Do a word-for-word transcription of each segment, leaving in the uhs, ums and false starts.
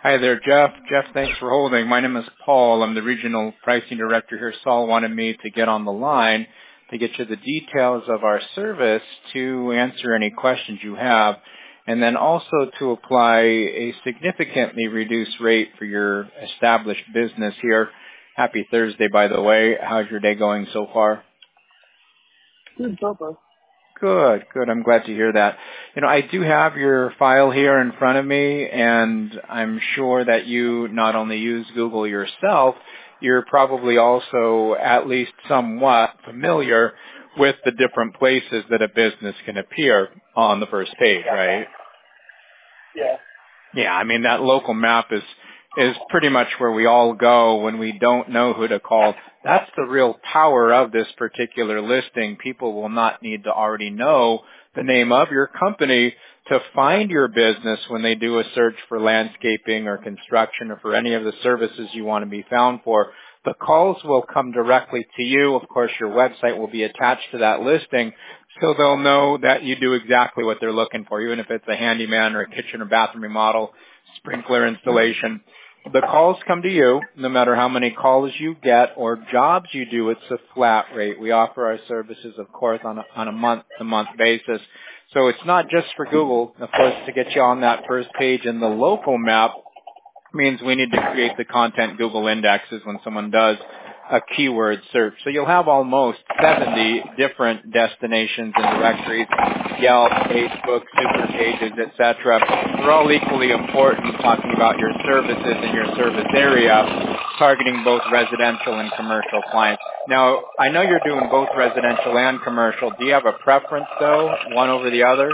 Hi there, Jeff. Jeff, thanks for holding. My name is Paul. I'm the Regional Pricing Director here. Saul wanted me to get on the line to get you the details of our service to answer any questions you have, and then also to apply a significantly reduced rate for your established business here. Happy Thursday, by the way. How's your day going so far? Good so far. Good, good. I'm glad to hear that. You know, I do have your file here in front of me, and I'm sure that you not only use Google yourself, you're probably also at least somewhat familiar with the different places that a business can appear on the first page, right? Yeah. Yeah, I mean, that local map is is pretty much where we all go when we don't know who to call. That's the real power of this particular listing. People will not need to already know the name of your company to find your business when they do a search for landscaping or construction or for any of the services you want to be found for. The calls will come directly to you. Of course, your website will be attached to that listing, so they'll know that you do exactly what they're looking for, even if it's a handyman or a kitchen or bathroom remodel, sprinkler installation. The calls come to you, no matter how many calls you get or jobs you do. It's a flat rate. We offer our services, of course, on a, on a month-to-month basis. So it's not just for Google. Of course, to get you on that first page in the local map means we need to create the content Google indexes when someone does a keyword search. So you'll have almost seventy different destinations and directories, Yelp, Facebook, Super Pages, et cetera. They're all equally important, talking about your services and your service area, targeting both residential and commercial clients. Now, I know you're doing both residential and commercial. Do you have a preference, though, one over the other?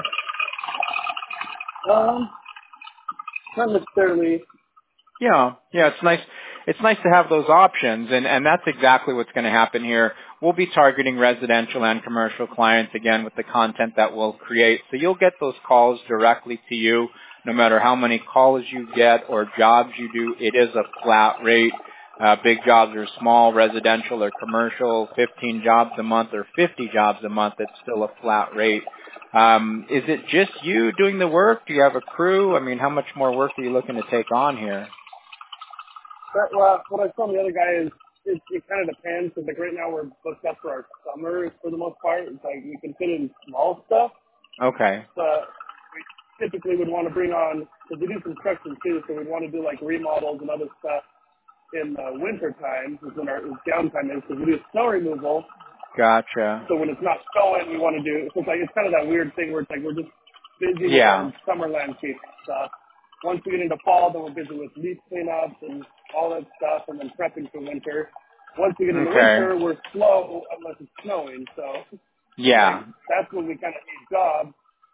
Um, not necessarily. Yeah, yeah, it's nice. It's nice to have those options, and, and that's exactly what's going to happen here. We'll be targeting residential and commercial clients, again, with the content that we'll create. So you'll get those calls directly to you, no matter how many calls you get or jobs you do. It is a flat rate. Uh, big jobs or small, residential or commercial, fifteen jobs a month or fifty jobs a month, it's still a flat rate. Um, is it just you doing the work? Do you have a crew? I mean, how much more work are you looking to take on here? But, well, what I was telling the other guy is it, it kind of depends, because like right now we're booked up for our summer for the most part. It's like we can fit in small stuff, Okay. but we typically would want to bring on, because we do construction too, so we'd want to do like remodels and other stuff in the winter time, is when our downtime is, because we do snow removal. Gotcha. So when it's not snowing, we want to do, so it's like, it's kind of that weird thing where it's like we're just busy with Yeah. our summer landscape stuff. Once we get into fall, then we're busy with leaf cleanups and all that stuff, and then prepping for winter. Once we get into Okay. winter, we're slow unless it's snowing. So like Yeah. that's when we kind of need jobs.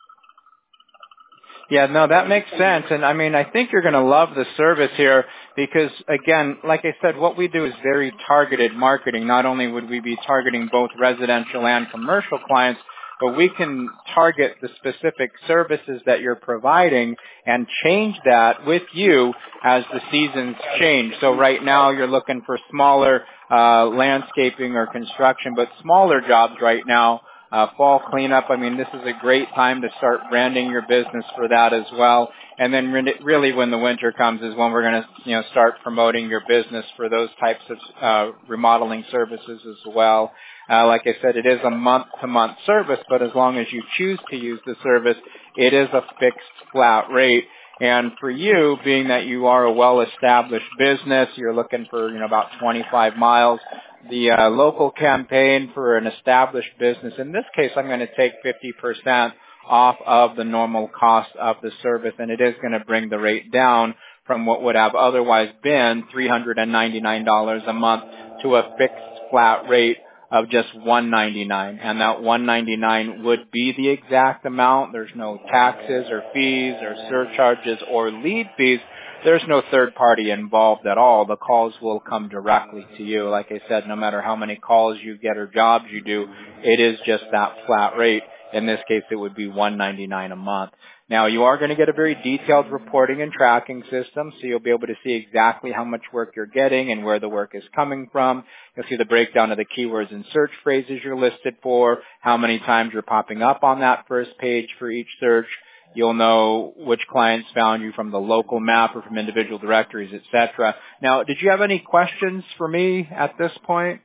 Yeah, no, So that it makes just kind of sense. And I mean, I think you're going to love the service here because, again, like I said, what we do is very targeted marketing. Not only would we be targeting both residential and commercial clients, but we can target the specific services that you're providing and change that with you as the seasons change. So right now you're looking for smaller uh, landscaping or construction, but smaller jobs right now. Uh, fall cleanup, I mean, this is a great time to start branding your business for that as well. And then re- really when the winter comes is when we're going to, you know, start promoting your business for those types of uh, remodeling services as well. Uh, like I said, it is a month-to-month service, but as long as you choose to use the service, it is a fixed flat rate. And for you, being that you are a well-established business, you're looking for, you know, about twenty-five miles, the uh, local campaign for an established business, in this case, I'm going to take fifty percent off of the normal cost of the service, and it is going to bring the rate down from what would have otherwise been three hundred ninety-nine dollars a month to a fixed flat rate of just one hundred ninety-nine dollars. And that one hundred ninety-nine dollars would be the exact amount. There's no taxes or fees or surcharges or lead fees. There's no third party involved at all. The calls will come directly to you. Like I said, no matter how many calls you get or jobs you do, it is just that flat rate. In this case, it would be one hundred ninety-nine dollars a month. Now, you are going to get a very detailed reporting and tracking system, so you'll be able to see exactly how much work you're getting and where the work is coming from. You'll see the breakdown of the keywords and search phrases you're listed for, how many times you're popping up on that first page for each search. You'll know which clients found you from the local map or from individual directories, et cetera. Now, did you have any questions for me at this point?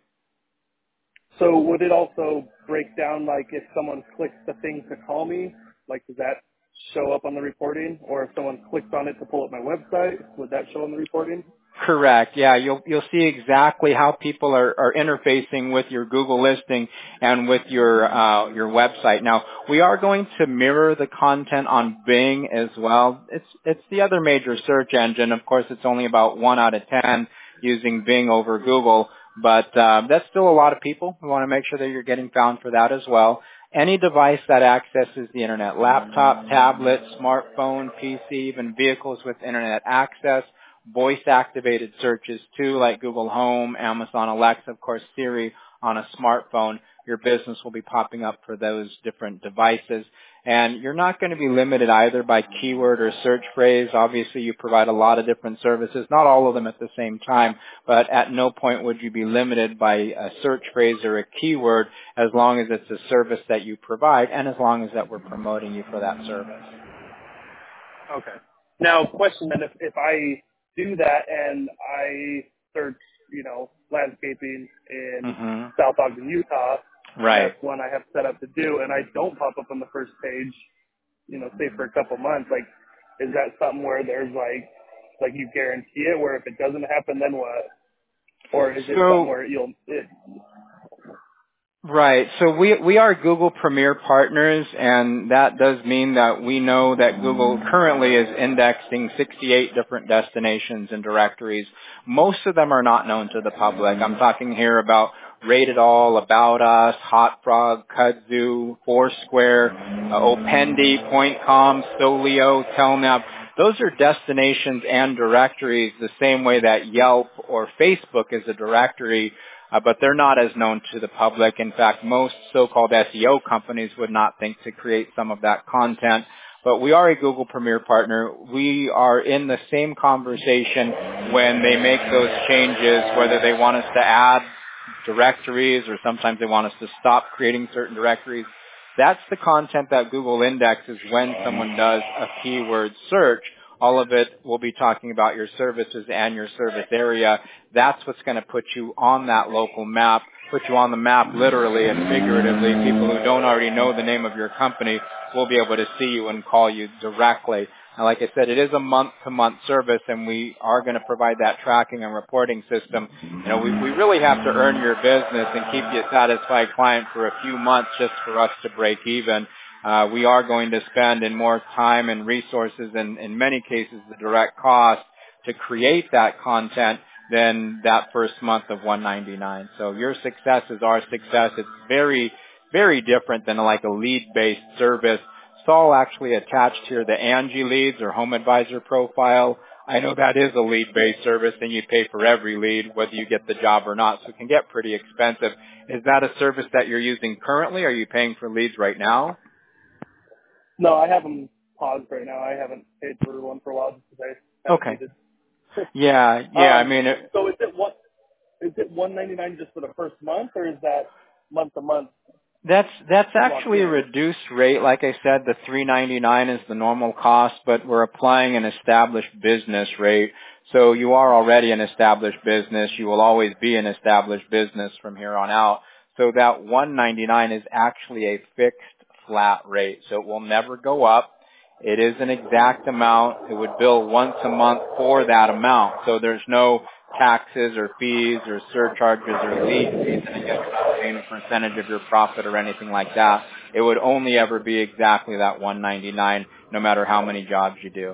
So would it also break down, like, if someone clicks the thing to call me, like, does that show up on the reporting? Or if someone clicks on it to pull up my website, would that show on the reporting? Correct. Yeah, you'll you'll see exactly how people are, are interfacing with your Google listing and with your uh, your website. Now, we are going to mirror the content on Bing as well. It's it's the other major search engine. Of course, it's only about one out of ten using Bing over Google, but uh, that's still a lot of people. We want to make sure that you're getting found for that as well. Any device that accesses the internet, laptop, tablet, smartphone, P C, even vehicles with internet access, voice-activated searches too, like Google Home, Amazon Alexa, of course Siri on a smartphone. Your business will be popping up for those different devices. And you're not going to be limited either by keyword or search phrase. Obviously, you provide a lot of different services, not all of them at the same time, but at no point would you be limited by a search phrase or a keyword as long as it's a service that you provide and as long as that we're promoting you for that service. Okay. Now, question then, if, if I do that and I search, you know, landscaping in Mm-hmm. South Ogden, Utah, Right. that's one I have set up to do, and I don't pop up on the first page, you know, say for a couple months, like, is that something where there's like, like you guarantee it, where if it doesn't happen, then what? Or is it So, something where you'll, it, right. So we we are Google Premier partners, and that does mean that we know that Google currently is indexing sixty-eight different destinations and directories. Most of them are not known to the public. I'm talking here about Rate It All, About Us, Hot Frog, Kudzu, Foursquare, uh, Opendi, Point Com, Solio, Telnap. Those are destinations and directories the same way that Yelp or Facebook is a directory. Uh, but they're not as known to the public. In fact, most so-called S E O companies would not think to create some of that content. But we are a Google Premier partner. We are in the same conversation when they make those changes, whether they want us to add directories or sometimes they want us to stop creating certain directories. That's the content that Google indexes when someone does a keyword search. All of it will be talking about your services and your service area. That's what's going to put you on that local map, put you on the map literally and figuratively. People who don't already know the name of your company will be able to see you and call you directly. And like I said, it is a month-to-month service, and we are going to provide that tracking and reporting system. You know, we, we really have to earn your business and keep you a satisfied client for a few months just for us to break even. Uh, we are going to spend in more time and resources and in many cases the direct cost to create that content than that first month of one ninety-nine. So your success is our success. It's very, very different than like a lead-based service. It's all actually attached here, the Angie Leads or Home Advisor profile. I know that is a lead-based service and you pay for every lead whether you get the job or not, so it can get pretty expensive. Is that a service that you're using currently? Are you paying for leads right now? no, I have them paused right now. I haven't paid for one for a while just because I haven't Okay. needed. Yeah, yeah. um, I mean, it, so is it what? Is it one ninety-nine just for the first month, or is that month to month? that's that's locked actually a in? reduced rate. Like I said, the three ninety-nine is the normal cost, but we're applying an established business rate. So you are already an established business. You will always be an established business from here on out. So that one ninety-nine is actually a fixed flat rate. So it will never go up. It is an exact amount. It would bill once a month for that amount. So there's no taxes or fees or surcharges or late fees, and again, you're not paying a percentage of your profit or anything like that. It would only ever be exactly that one ninety-nine, no matter how many jobs you do.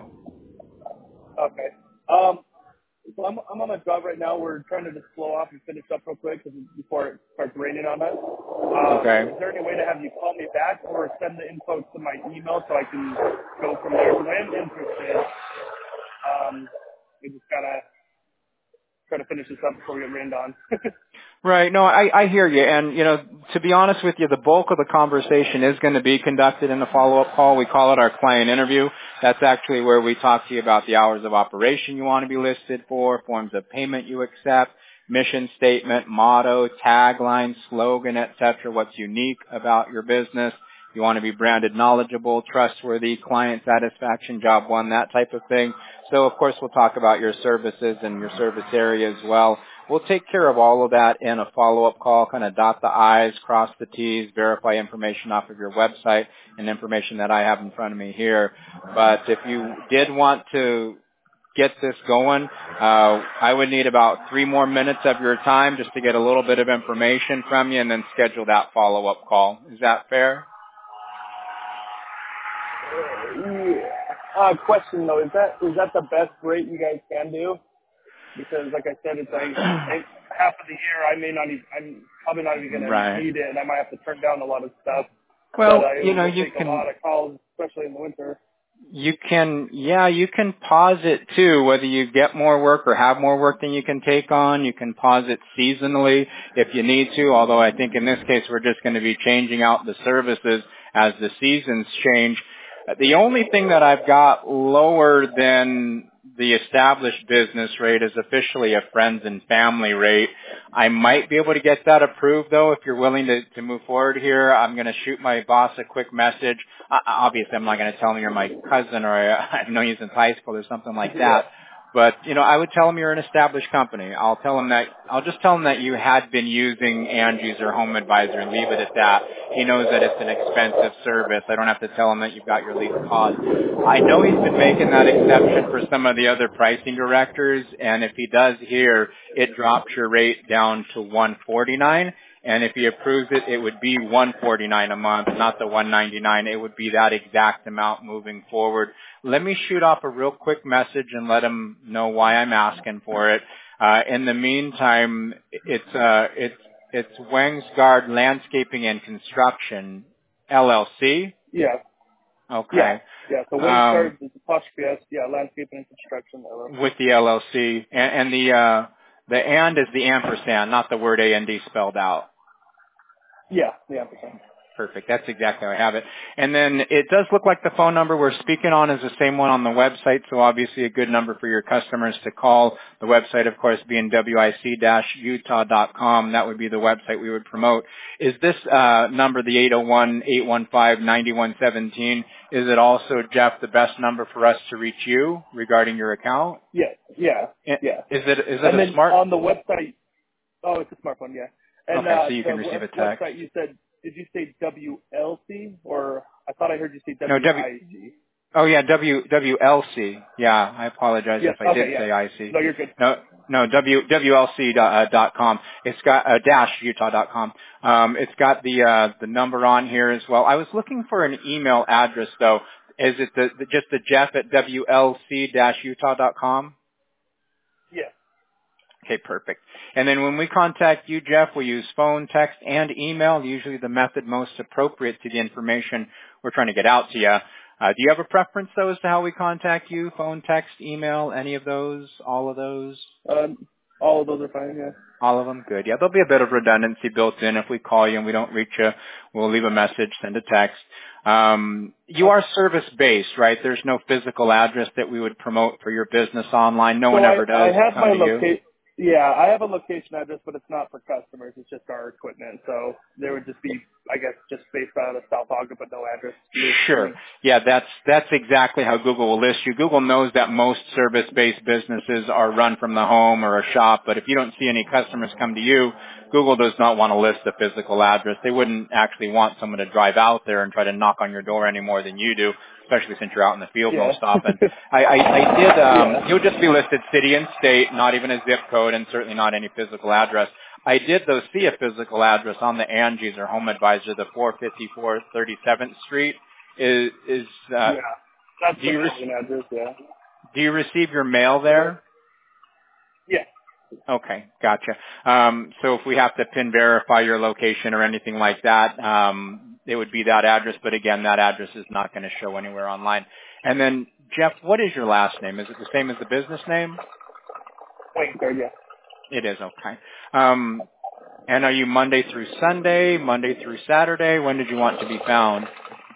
Okay. Um, so I'm, I'm on a job right now. We're trying to just slow off and finish up real quick 'cause before it starts raining on us. Um, Okay. Is there any way to have you call me back or send the info to my email so I can go from there? Because I am interested. Um, we just gotta try to finish this up before we get rained on. Right. No, I, I hear you. And, you know, to be honest with you, the bulk of the conversation is going to be conducted in a follow-up call. We call it our client interview. That's actually where we talk to you about the hours of operation you want to be listed for, forms of payment you accept, mission statement, motto, tagline, slogan, et cetera, what's unique about your business. You want to be branded knowledgeable, trustworthy, client satisfaction, job one, that type of thing. So, of course, we'll talk about your services and your service area as well. We'll take care of all of that in a follow-up call, kind of dot the I's, cross the T's, verify information off of your website and information that I have in front of me here. But if you did want to get this going, uh, I would need about three more minutes of your time just to get a little bit of information from you and then schedule that follow-up call. Is that fair? Yeah. Uh, question though, is that is that the best rate you guys can do? Because like I said, it's like it's half of the year I may not even, I'm probably not even going Right. to need it, and I might have to turn down a lot of stuff. Well, but I you know, will you take can a lot of calls, especially in the winter. You can, yeah, you can pause it too, whether you get more work or have more work than you can take on. You can pause it seasonally if you need to, although I think in this case we're just going to be changing out the services as the seasons change. The only thing that I've got lower than the established business rate is officially a friends and family rate. I might be able to get that approved though if you're willing to, to move forward here. I'm going to shoot my boss a quick message. Uh, obviously I'm not going to tell him you're my cousin or I, I've known you since high school or something like that. But, you know, I would tell him you're an established company. I'll tell him that, I'll just tell him that you had been using Angie's or Home Advisor and leave it at that. He knows that it's an expensive service. I don't have to tell him that you've got your lease cost. I know he's been making that exception for some of the other pricing directors, and if he does here, it drops your rate down to one forty-nine. And if he approves it, it would be one forty-nine a month, not the one ninety-nine. It would be that exact amount moving forward. Let me shoot off a real quick message and let him know why I'm asking for it. Uh, in the meantime, it's uh, it's it's Wengsgard Landscaping and Construction L L C. Yeah. Okay. Yeah. Yeah. So Um, Wengsgard is apostrophe S. Yeah, landscaping and construction. L L C. with the L L C, and, and the uh, the and is the ampersand, not the word A N D spelled out. Yeah, the ampersand. Perfect. That's exactly how I have it. And then it does look like the phone number we're speaking on is the same one on the website, so obviously a good number for your customers to call. The website, of course, being wic dash utah dot com. That would be the website we would promote. Is this uh, number, the eight oh one, eight one five, nine one one seven, is it also, Jeff, the best number for us to reach you regarding your account? Yeah, yeah, And yeah. Is it is it And a then smart? on the website, oh, it's a smartphone, yeah. And Okay, uh, so you the can receive a web- text. website you said, did you say W L C or I thought I heard you say No, W W. I G? Oh yeah, W W L C. Yeah, I apologize Yes. if I did Okay. Yeah. say I C. No, you're good. No, no, W W L C dot, uh, dot com. It's got uh, dash Utah dot com. Um, it's got the uh, the number on here as well. I was looking for an email address though. Is it the, the just the Jeff at W L C dash Utah dot com? Yeah. Okay, perfect. And then when we contact you, Jeff, we use phone, text, and email, usually the method most appropriate to the information we're trying to get out to you. Uh, do you have a preference, though, as to how we contact you? Phone, text, email, any of those, all of those? Um, all of those are fine. Yeah. All of them? Good. Yeah, there'll be a bit of redundancy built in. If we call you and we don't reach you, we'll leave a message, send a text. Um, you are service-based, right? There's no physical address that we would promote for your business online. No So one I, ever I does have come my to you. location. Yeah, I have a location address, but it's not for customers. It's just our equipment. So there would just be, I guess, just based out of South Auga, but no address list for Sure. me. Yeah, that's that's exactly how Google will list you. Google knows that most service-based businesses are run from the home or a shop, but if you don't see any customers come to you, Google does not want to list a physical address. They wouldn't actually want someone to drive out there and try to knock on your door any more than you do, especially since you're out in the field Yeah. most often. I, I, I did, um, Yeah. you'll just be listed city and state, not even a zip code, and certainly not any physical address. I did, though, see a physical address on the Angie's or Home Advisor, the four fifty-four thirty-seventh Street. Is, is uh, Yeah. That's do the you re- mailing address. Yeah. do you receive your mail there? Yeah. Okay, gotcha. Um, so if we have to pin verify your location or anything like that, um, it would be that address. But again, that address is not going to show anywhere online. And then, Jeff, what is your last name? Is it the same as the business name? Wait, third. Yeah. It is, okay. Um, and are you Monday through Sunday, Monday through Saturday? When did you want to be found?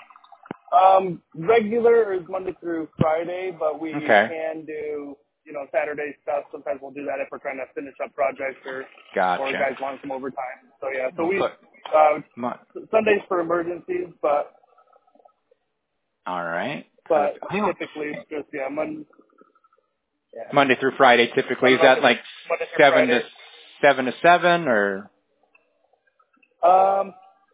Um, regular is Monday through Friday, but we Okay, can do, you know, Saturday stuff. Sometimes we'll do that if we're trying to finish up projects or, or gotcha. guys want some overtime. So yeah, so We'll we, put uh, Mon- Sundays for emergencies, but All right. But Perfect. typically it's just, yeah, Monday. Yeah. Monday through Friday typically. Is that like seven to seven to seven or? Um,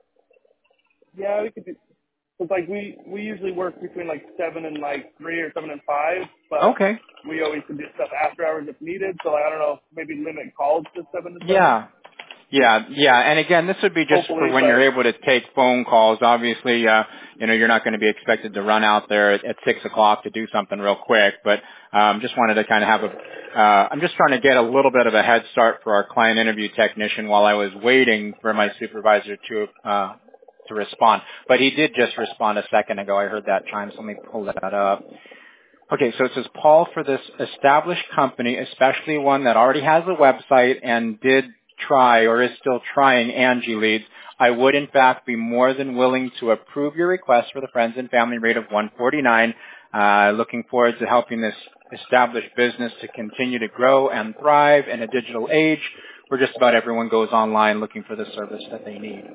yeah, we could do, cause like we, we usually work between like seven and like three or seven and five, but Okay. we always can do stuff after hours if needed. So like, I don't know, maybe limit calls to seven to seven. Yeah. Yeah, yeah, and again, this would be just for Hopefully, when you're but able to take phone calls. Obviously, uh, you know, you're not going to be expected to run out there at, at six o'clock to do something real quick. But um, just wanted to kind of have a. Uh, I'm just trying to get a little bit of a head start for our client interview technician while I was waiting for my supervisor to uh, to respond. But he did just respond a second ago. I heard that chime, so let me pull that up. Okay, so it says, Paul, for this established company, especially one that already has a website and did try or is still trying Angie Leads, I would in fact be more than willing to approve your request for the friends and family rate of one forty-nine. Uh, looking forward to helping this established business to continue to grow and thrive in a digital age where just about everyone goes online looking for the service that they need.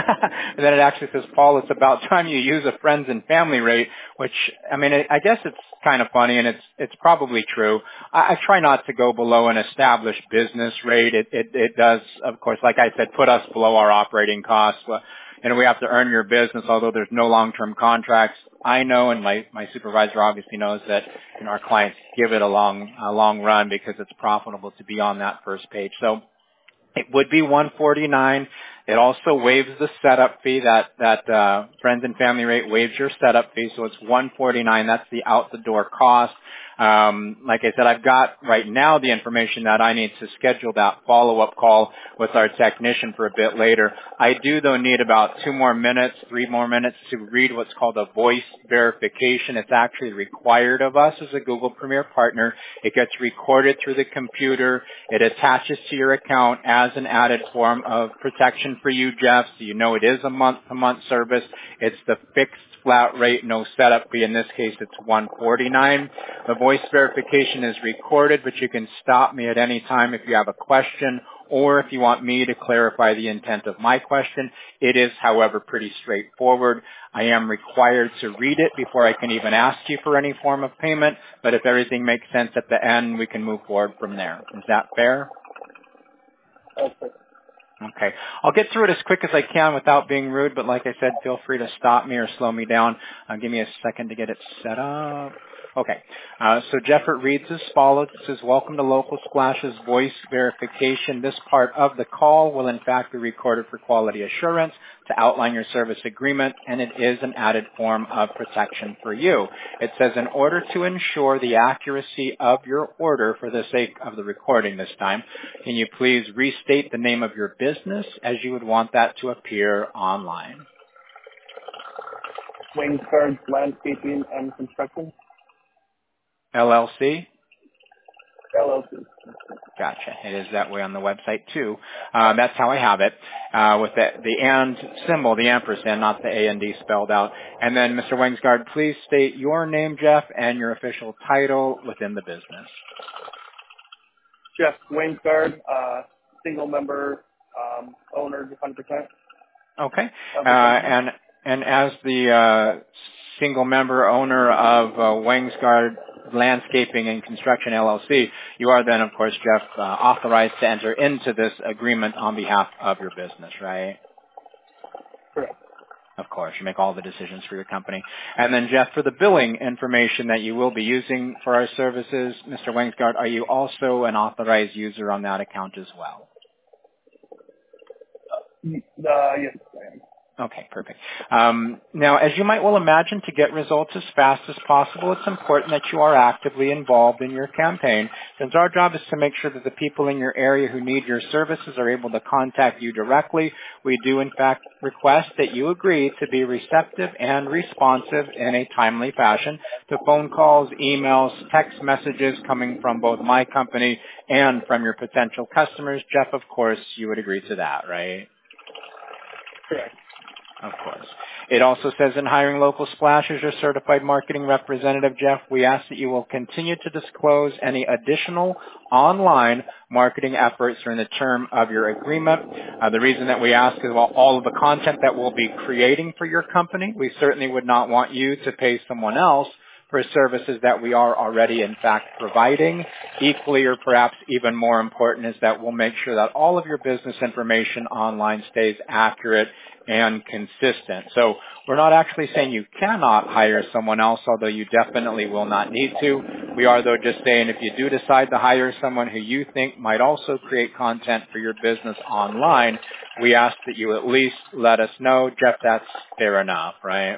And then it actually says, Paul, it's about time you use a friends and family rate, which, I mean, I I guess it's kind of funny, and it's it's probably true. I, I try not to go below an established business rate. It, it, it does, of course, like I said, put us below our operating costs. Well, you know, we have to earn your business, although there's no long-term contracts. I know, and my, my supervisor obviously knows that, you know, our clients give it a long, a long run because it's profitable to be on that first page. So it would be one forty-nine. It also waives the setup fee. That that uh, friends and family rate waives your setup fee, so it's one forty-nine. That's the out the door cost. Um, like I said, I've got right now the information that I need to schedule that follow up call with our technician for a bit later. I do though need about two more minutes, three more minutes to read what's called a voice verification. It's actually required of us as a Google Premier partner. It gets recorded through the computer. It attaches to your account as an added form of protection for you, Jeff, so you know it is a month-to-month service. It's the fixed flat rate, no setup fee. In this case, it's one forty-nine. The voice verification is recorded, but you can stop me at any time if you have a question or if you want me to clarify the intent of my question. It is, however, pretty straightforward. I am required to read it before I can even ask you for any form of payment, but if everything makes sense at the end, we can move forward from there. Is that fair? okay. Okay. I'll get through it as quick as I can without being rude, but like I said, feel free to stop me or slow me down. Uh, give me a second to get it set up. Okay. Uh, so Jeff, it reads as follows. It says, welcome to Local Splash's voice verification. This part of the call will in fact be recorded for quality assurance to outline your service agreement, and it is an added form of protection for you. It says, in order to ensure the accuracy of your order for the sake of the recording this time, can you please restate the name of your business as you would want that to appear online? Wainsguard Landscaping and Construction, L L C? L L C. Gotcha. It is that way on the website too. Uh, that's how I have it, uh, with the, the and symbol, the ampersand, not the A and D spelled out. And then, Mister Wengsgard, please state your name, Jeff, and your official title within the business. Jeff Wainsguard, uh, single member, um, owner, one hundred percent. Okay. Uh, and and as the uh, single member owner of uh, Wengsgard Landscaping and Construction L L C, you are then, of course, Jeff, uh, authorized to enter into this agreement on behalf of your business, right? Correct. Of course, you make all the decisions for your company. And then, Jeff, for the billing information that you will be using for our services, Mister Wengsgard, are you also an authorized user on that account as well? Uh, yes, I am. Okay, perfect. Um, now, as you might well imagine, to get results as fast as possible, it's important that you are actively involved in your campaign, since our job is to make sure that the people in your area who need your services are able to contact you directly. We do, in fact, request that you agree to be receptive and responsive in a timely fashion to phone calls, emails, text messages coming from both my company and from your potential customers. Jeff, of course, you would agree to that, right? Correct. Of course. It also says in hiring local splash as your certified marketing representative, Jeff, we ask that you will continue to disclose any additional online marketing efforts during the term of your agreement. Uh, the reason that we ask is well, all of the content that we'll be creating for your company, we certainly would not want you to pay someone else for services that we are already in fact providing. Equally or perhaps even more important is that we'll make sure that all of your business information online stays accurate and consistent. So we're not actually saying you cannot hire someone else, although you definitely will not need to. We are though just saying if you do decide to hire someone who you think might also create content for your business online, we ask that you at least let us know. Jeff, that's fair enough, right?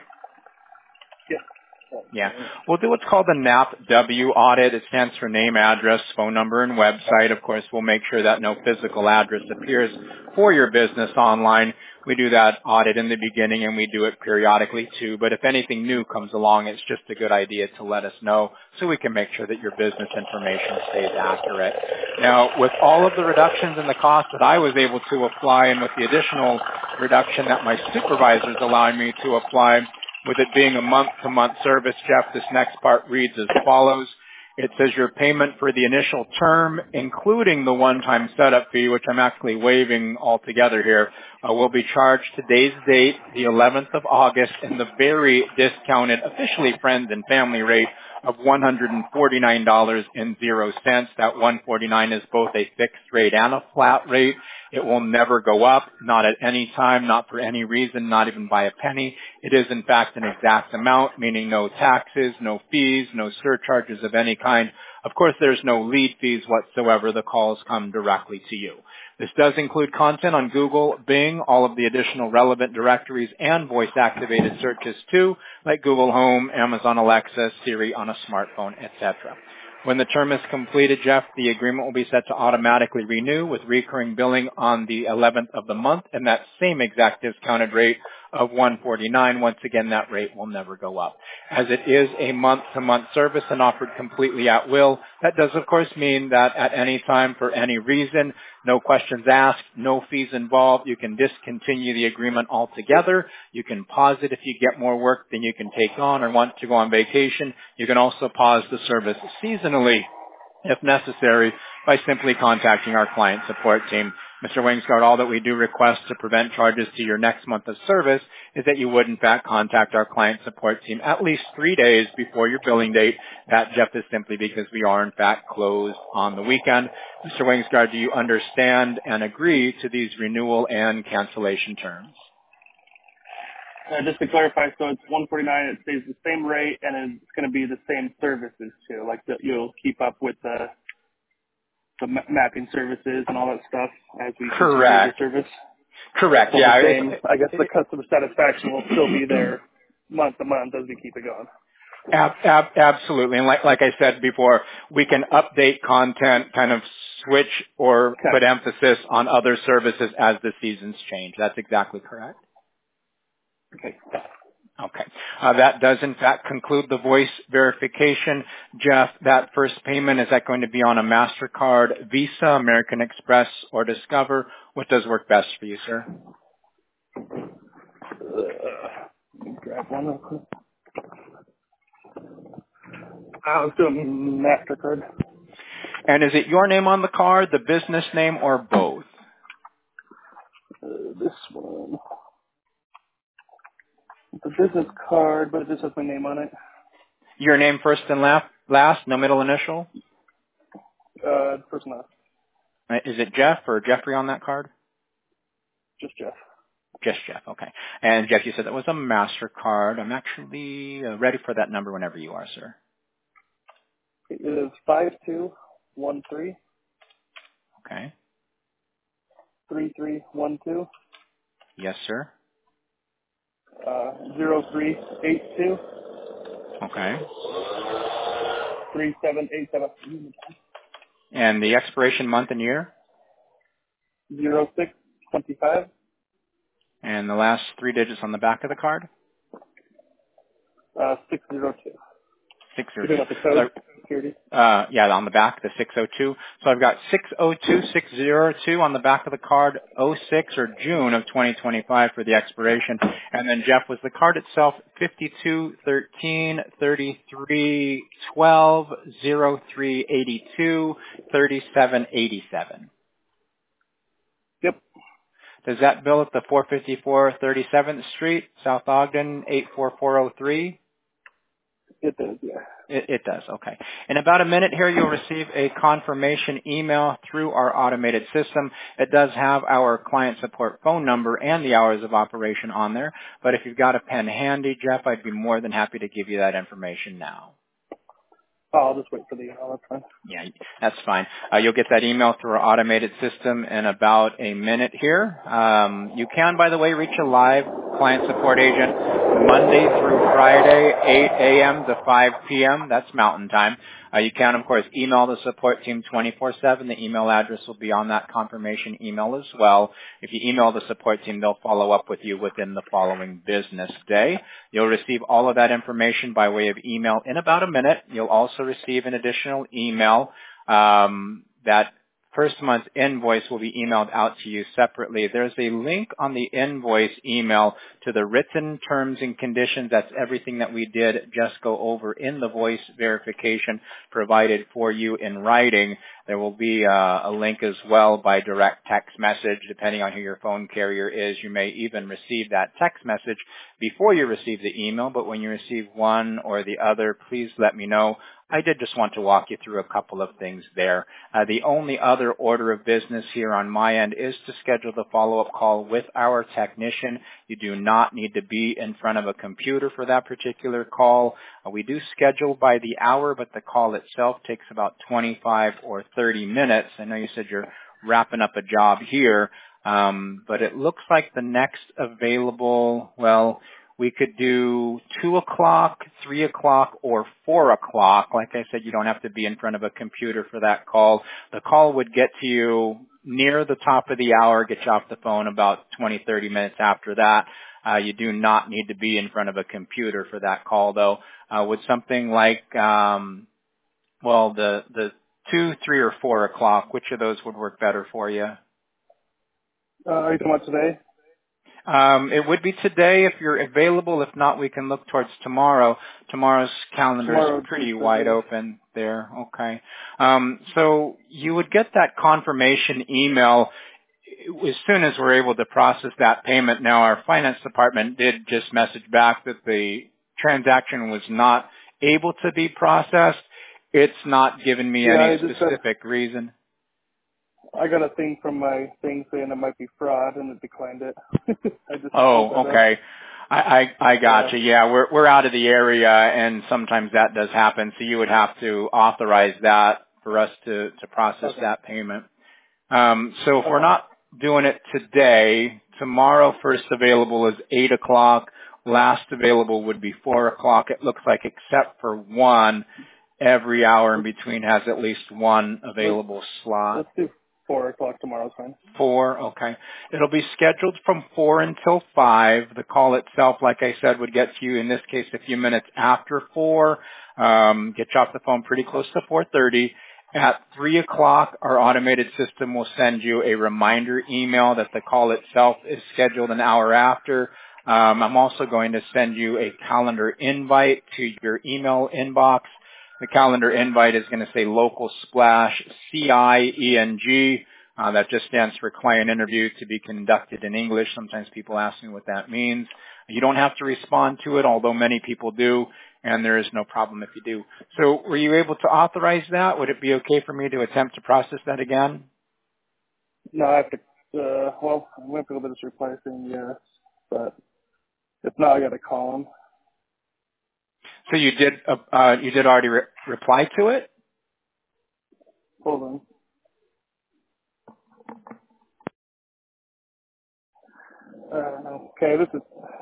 Yeah. Yeah. We'll do what's called the N A P W audit. It stands for name, address, phone number, and website. Of course, we'll make sure that no physical address appears for your business online. We do that audit in the beginning, and we do it periodically too. But if anything new comes along, it's just a good idea to let us know so we can make sure that your business information stays accurate. Now, with all of the reductions in the cost that I was able to apply and with the additional reduction that my supervisor is allowing me to apply, with it being a month-to-month service, Jeff, this next part reads as follows. It says your payment for the initial term, including the one-time setup fee, which I'm actually waiving altogether here, uh, will be charged today's date, the eleventh of August, in the very discounted, officially friends and family rate of one hundred forty-nine dollars and zero cents. That one hundred forty-nine dollars is both a fixed rate and a flat rate. It will never go up, not at any time, not for any reason, not even by a penny. It is in fact an exact amount, meaning no taxes, no fees, no surcharges of any kind. Of course, there's no lead fees whatsoever. The calls come directly to you. This does include content on Google, Bing, all of the additional relevant directories and voice-activated searches too, like Google Home, Amazon Alexa, Siri on a smartphone, et cetera. When the term is completed, Jeff, the agreement will be set to automatically renew with recurring billing on the eleventh of the month and that same exact discounted rate of one hundred forty-nine dollars. Once again, that rate will never go up. As it is a month-to-month service and offered completely at will, that does of course mean that at any time for any reason, no questions asked, no fees involved, you can discontinue the agreement altogether. You can pause it if you get more work than you can take on or want to go on vacation. You can also pause the service seasonally if necessary by simply contacting our client support team. Mister Wingsgard, all that we do request to prevent charges to your next month of service is that you would in fact contact our client support team at least three days before your billing date. That, Jeff, is simply because we are in fact closed on the weekend. Mister Wingsgard, do you understand and agree to these renewal and cancellation terms? Uh, just to clarify, so it's one hundred forty-nine dollars, it stays the same rate, and it's going to be the same services too, like the, you'll keep up with the the ma- mapping services and all that stuff as we Correct. continue the service. Correct. So Yeah. the same, It, I guess the customer satisfaction will still be there month to month as we keep it going. Ab- ab- absolutely. And like, like I said before, we can update content, kind of switch or Okay. put emphasis on other services as the seasons change. That's exactly correct. Okay. Okay. Uh, that does in fact conclude the voice verification. Jeff, that first payment, is that going to be on a MasterCard, Visa, American Express, or Discover? What does work best for you, sir? Uh, let me grab one real quick. Uh, let's do a MasterCard. And is it your name on the card, the business name, or both? Uh, this one. It's a business card, but it just has my name on it. Your name first and last, last, no middle initial? Uh, first and last. Uh, Is it Jeff or Jeffrey on that card? Just Jeff. Just Jeff, okay. And Jeff, you said that was a MasterCard. I'm actually uh, ready for that number whenever you are, sir. It is five two one three Okay. three three one two Yes, sir. uh zero three eight two Okay. three seven eight seven And the expiration month and year? zero six twenty five And the last three digits on the back of the card? uh six zero two. Six You zero got the two. code? security. Uh, yeah, on the back, the six oh two. So I've got six oh two six oh two on the back of the card, oh six or June of twenty twenty-five for the expiration. And then Jeff, was the card itself fifty-two thirteen thirty-three twelve oh three eighty-two thirty-seven eighty-seven? Yep. Does that bill at the four fifty-four thirty-seventh Street, South Ogden, eight four four oh three? It does, yeah. It, it does, okay. In about a minute here, you'll receive a confirmation email through our automated system. It does have our client support phone number and the hours of operation on there. But if you've got a pen handy, Jeff, I'd be more than happy to give you that information now. Oh, I'll just wait for the email. That's fine. Yeah, that's fine. Uh, you'll get that email through our automated system in about a minute here. Um, you can, by the way, reach a live client support agent Monday through Friday, eight a.m. to five p.m. That's Mountain Time. Uh, you can, of course, email the support team twenty-four seven. The email address will be on that confirmation email as well. If you email the support team, they'll follow up with you within the following business day. You'll receive all of that information by way of email in about a minute. You'll also receive an additional email um, that first month's invoice will be emailed out to you separately. There's a link on the invoice email to the written terms and conditions. That's everything that we did just go over in the voice verification provided for you in writing. There will be uh, a link as well by direct text message. Depending on who your phone carrier is, you may even receive that text message before you receive the email, but when you receive one or the other, please let me know. I did just want to walk you through a couple of things there. Uh, the only other order of business here on my end is to schedule the follow-up call with our technician. You do not need to be in front of a computer for that particular call. Uh, we do schedule by the hour, but the call itself takes about twenty-five or thirty minutes. I know you said you're wrapping up a job here, um, but it looks like the next available, well, we could do two o'clock, three o'clock, or four o'clock. Like I said, you don't have to be in front of a computer for that call. The call would get to you near the top of the hour, get you off the phone about twenty, thirty minutes after that. Uh, you do not need to be in front of a computer for that call, though. Uh, would something like, um, well, the, the two, three, or four o'clock, which of those would work better for you? Uh, are you talking about today? Um, it would be today if you're available. If not, we can look towards tomorrow. Tomorrow's calendar Tomorrow is would pretty be wide Thursday. open there. Okay. Um, so you would get that confirmation email as soon as we're able to process that payment. Now, our finance department did just message back that the transaction was not able to be processed. It's not given me Yeah, any I just got, specific reason. I got a thing from my thing saying it might be fraud, and it declined it. I just pulled Oh, that up. okay. I, I, I gotcha. Yeah. Yeah, we're, we're out of the area and sometimes that does happen. So you would have to authorize that for us to, to process Okay. that payment. Um, so if we're Okay. not doing it today, tomorrow first available is eight o'clock. Last available would be four o'clock. It looks like except for one, every hour in Let's, between has at least one let's, available slot. let's do four o'clock tomorrow's fine. Four, okay. It'll be scheduled from four until five. The call itself, like I said, would get to you, in this case, a few minutes after four. Um, get you off the phone pretty close to four thirty. At three o'clock, our automated system will send you a reminder email that the call itself is scheduled an hour after. Um, I'm also going to send you a calendar invite to your email inbox. The calendar invite is going to say Local Splash C I E N G. Uh, that just stands for client interview to be conducted in English. Sometimes people ask me what that means. You don't have to respond to it, although many people do, and there is no problem if you do. So were you able to authorize that? Would it be okay for me to attempt to process that again? No, I have to, uh, well, I'm going to go to this reply saying yes, but if not, I got to call him. So you did, uh, uh, you did already re- reply to it? Hold on. Uh, okay, this is,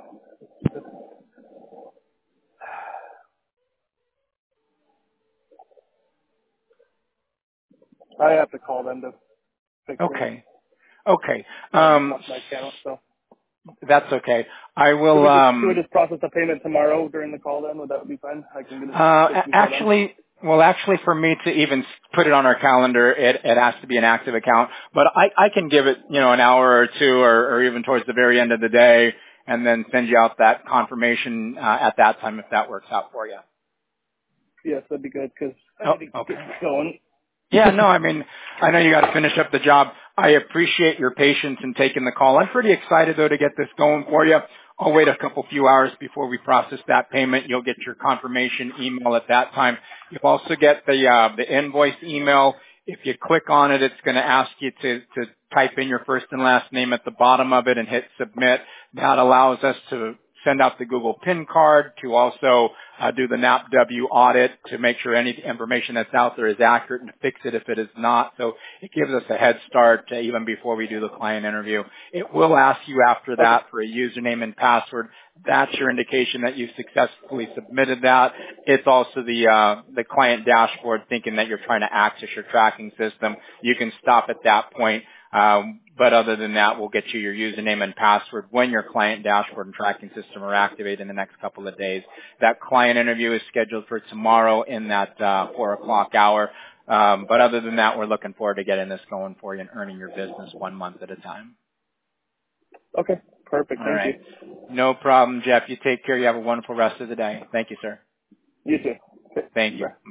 I have to call them to fix it. Okay. Okay. I just Um, lost my account, so. that's okay. I Should will, we just, should we um, just process the payment tomorrow during the call then? Would that be fine? I can get it uh, fixed a- before then? actually, Well, actually, for me to even put it on our calendar, it, it has to be an active account. But I, I can give it, you know, an hour or two, or, or even towards the very end of the day, and then send you out that confirmation uh, at that time if that works out for you. Yes, that'd be good because I Oh, need to okay. get this going. Yeah, no, I mean, I know you got to finish up the job. I appreciate your patience in taking the call. I'm pretty excited, though, to get this going for you. I'll wait a couple few hours before we process that payment. You'll get your confirmation email at that time. You'll also get the uh, the invoice email. If you click on it, it's going to ask you to, to type in your first and last name at the bottom of it and hit submit. That allows us to send out the Google PIN card, to also uh, do the N A P W audit to make sure any information that's out there is accurate and fix it if it is not. So it gives us a head start uh, even before we do the client interview. It will ask you after Okay. that for a username and password. That's your indication that you've successfully submitted that. It's also the uh, the client dashboard thinking that you're trying to access your tracking system. You can stop at that point. Um, but other than that, we'll get you your username and password when your client dashboard and tracking system are activated in the next couple of days. That client interview is scheduled for tomorrow in that uh, four o'clock hour. Um, but other than that, we're looking forward to getting this going for you and earning your business one month at a time. Okay. Perfect. All Thank right. you. No problem, Jeff. You take care. You have a wonderful rest of the day. Thank you, sir. You too. Okay. Thank you. Bye.